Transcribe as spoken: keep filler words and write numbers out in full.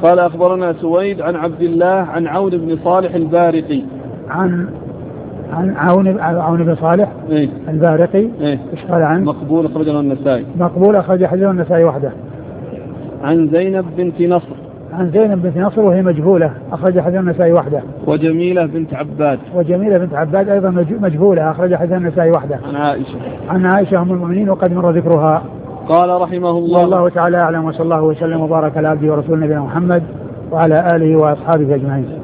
قال أخبرنا سويد عن عبد الله عن عون بن صالح البارقي عن عن عون عون بن صالح إيه؟ البارقي. إيه؟ إيش قال عنه؟ مقبول أخرجه النسائي. مقبول أخرج حديث النسائي وحده. عن زينب بنت نصر. عن زينب بنت نصر وهي مجهولة أخرج حديث النسائي وحده. وجميلة بنت عباد. وجميلة بنت عباد أيضا مجهولة أخرج حديث النسائي وحده. عن عائشة. عن عائشة أم المؤمنين وقد مر ذكرها. قال رحمه الله. والله تعالى أعلم وصلى الله وسلم وبارك على عبده ورسوله نبينا محمد وعلى آله وأصحابه أجمعين.